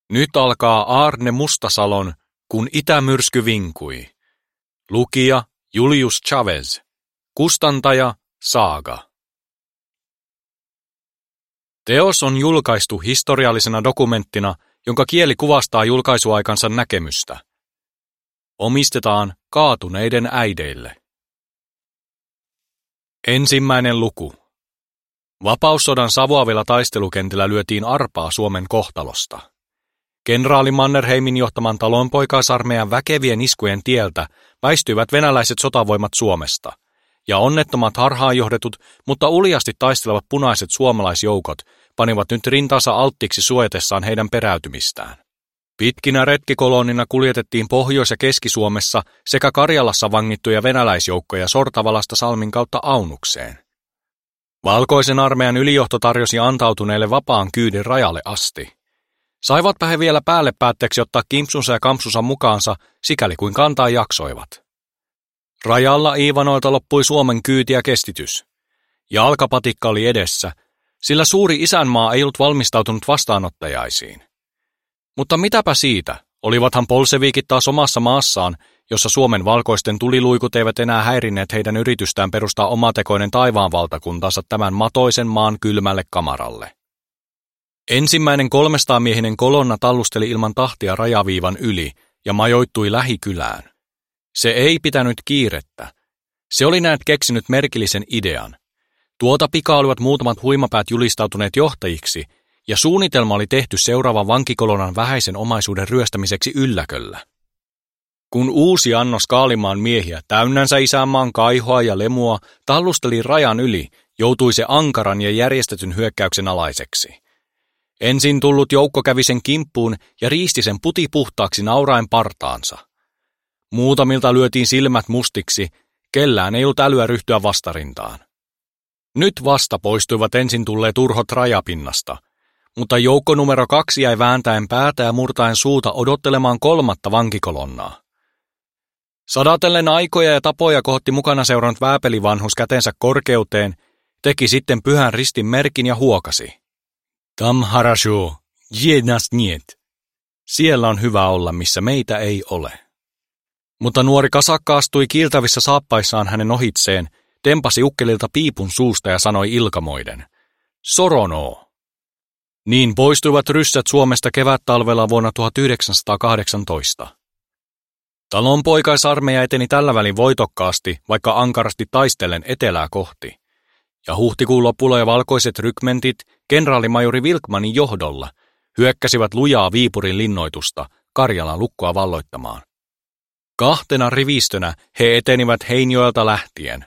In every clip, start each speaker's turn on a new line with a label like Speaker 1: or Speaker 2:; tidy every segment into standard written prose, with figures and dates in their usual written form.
Speaker 1: Nyt alkaa Aarne Mustasalon, kun itämyrsky vinkui. Lukija Julius Chavez. Kustantaja Saaga. Teos on julkaistu historiallisena dokumenttina, jonka kieli kuvastaa julkaisuaikansa näkemystä. Omistetaan kaatuneiden äideille. Ensimmäinen luku. Vapaussodan savuavilla taistelukentillä lyötiin arpaa Suomen kohtalosta. Kenraali Mannerheimin johtaman talonpoikaisarmeijan väkevien iskujen tieltä väistyivät venäläiset sotavoimat Suomesta, ja onnettomat harhaanjohdetut, mutta uljasti taistelevat punaiset suomalaisjoukot panivat nyt rintansa alttiiksi suojatessaan heidän peräytymistään. Pitkinä retkikolonnina kuljetettiin Pohjois- ja Keski-Suomessa sekä Karjalassa vangittuja venäläisjoukkoja Sortavalasta salmin kautta Aunukseen. Valkoisen armeijan ylijohto tarjosi antautuneille vapaan kyydin rajalle asti. Saivatpa he vielä päälle päätteeksi ottaa kimpsunsa ja kampsunsa mukaansa, sikäli kuin kantaa jaksoivat. Rajalla Iivanoilta loppui Suomen kyyti ja kestitys. Jalkapatikka oli edessä, sillä suuri isänmaa ei ollut valmistautunut vastaanottajaisiin. Mutta mitäpä siitä, olivathan bolsevikit taas omassa maassaan, jossa Suomen valkoisten tuliluikut eivät enää häirinneet heidän yritystään perustaa omatekoinen taivaanvaltakuntansa tämän matoisen maan kylmälle kamaralle. Ensimmäinen 300-miehinen kolonna tallusteli ilman tahtia rajaviivan yli ja majoittui lähikylään. Se ei pitänyt kiirettä. Se oli näet keksinyt merkillisen idean. Tuota pikaa olivat muutamat huimapäät julistautuneet johtajiksi, ja suunnitelma oli tehty seuraavan vankikolonan vähäisen omaisuuden ryöstämiseksi ylläköllä. Kun uusi annos Kaalimaan miehiä täynnänsä isänmaan kaihoa ja lemua tallusteli rajan yli, joutui se ankaran ja järjestetyn hyökkäyksen alaiseksi. Ensin tullut joukko kävi sen kimppuun ja riisti sen putipuhtaaksi nauraen partaansa. Muutamilta lyötiin silmät mustiksi, kellään ei ollut älyä ryhtyä vastarintaan. Nyt vasta poistuivat ensin tulleet urhot rajapinnasta, mutta joukko numero 2 jäi vääntäen päätä ja murtaen suuta odottelemaan 3. vankikolonnaa. Sadatellen aikoja ja tapoja kohotti mukana seurannut vääpelivanhus kätensä korkeuteen, teki sitten pyhän ristin merkin ja huokasi. Tam harasho, jednas niet. Siellä on hyvä olla, missä meitä ei ole. Mutta nuori kasakka astui kiiltävissä saappaissaan hänen ohitseen, tempasi ukkelilta piipun suusta ja sanoi ilkamoiden. Soronoo. Niin poistuivat ryssät Suomesta kevättalvella vuonna 1918. Talonpoikaisarmeija eteni tällä välin voitokkaasti, vaikka ankarasti taistellen etelää kohti. Ja huhtikuun lopulla ja valkoiset rykmentit kenraalimajori Wilkmanin johdolla hyökkäsivät lujaa Viipurin linnoitusta Karjalan lukkoa valloittamaan. 2 rivistönä he etenivät Heinjoelta lähtien.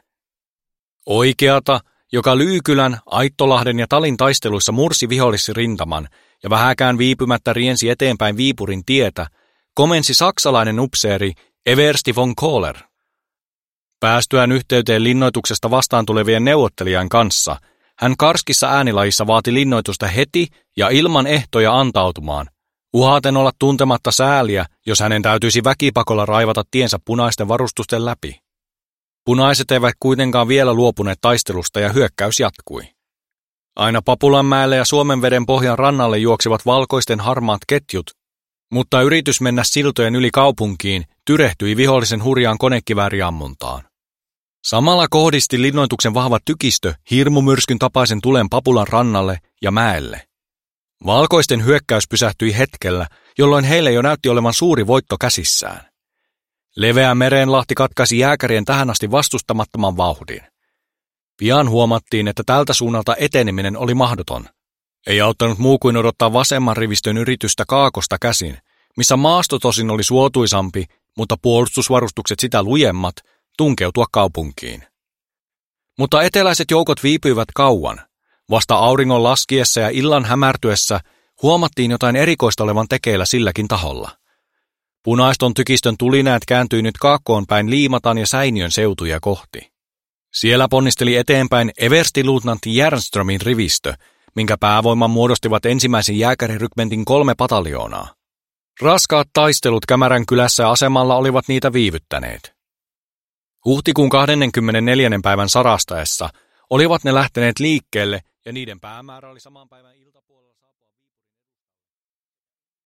Speaker 1: Oikeata, joka Lyykylän, Aittolahden ja Talin taisteluissa mursi vihollisrintaman ja vähäkään viipymättä riensi eteenpäin Viipurin tietä, komensi saksalainen upseeri Eversti von Kohler. Päästyään yhteyteen linnoituksesta vastaan tulevien neuvottelijan kanssa, hän karskissa äänilajissa vaati linnoitusta heti ja ilman ehtoja antautumaan, uhaten olla tuntematta sääliä, jos hänen täytyisi väkipakolla raivata tiensä punaisten varustusten läpi. Punaiset eivät kuitenkaan vielä luopuneet taistelusta ja hyökkäys jatkui. Aina Papulanmäelle ja Suomenveden pohjan rannalle juoksivat valkoisten harmaat ketjut, mutta yritys mennä siltojen yli kaupunkiin tyrehtyi vihollisen hurjaan konekivääriammuntaan. Samalla kohdisti linnoituksen vahva tykistö hirmumyrskyn tapaisen tulen Papulan rannalle ja mäelle. Valkoisten hyökkäys pysähtyi hetkellä, jolloin heille jo näytti olevan suuri voitto käsissään. Leveä merenlahti katkaisi jääkärien tähän asti vastustamattoman vauhdin. Pian huomattiin, että tältä suunnalta eteneminen oli mahdoton. Ei auttanut muu kuin odottaa vasemman rivistön yritystä Kaakosta käsin, missä maasto tosin oli suotuisampi, mutta puolustusvarustukset sitä lujemmat, tunkeutua kaupunkiin. Mutta eteläiset joukot viipyivät kauan. Vasta auringon laskiessa ja illan hämärtyessä huomattiin jotain erikoista olevan tekeillä silläkin taholla. Punaiston tykistön tulinäät kääntyi nyt kaakkoon päin Liimatan ja Säiniön seutuja kohti. Siellä ponnisteli eteenpäin everstiluutnantti Järnströmin rivistö, minkä päävoiman muodostivat ensimmäisen jääkärirykmentin 3 pataljoonaa. Raskaat taistelut Kämärän kylässä ja asemalla olivat niitä viivyttäneet. Huhtikuun 24. päivän sarastaessa olivat ne lähteneet liikkeelle ja niiden päämäärä oli saman päivän ilta.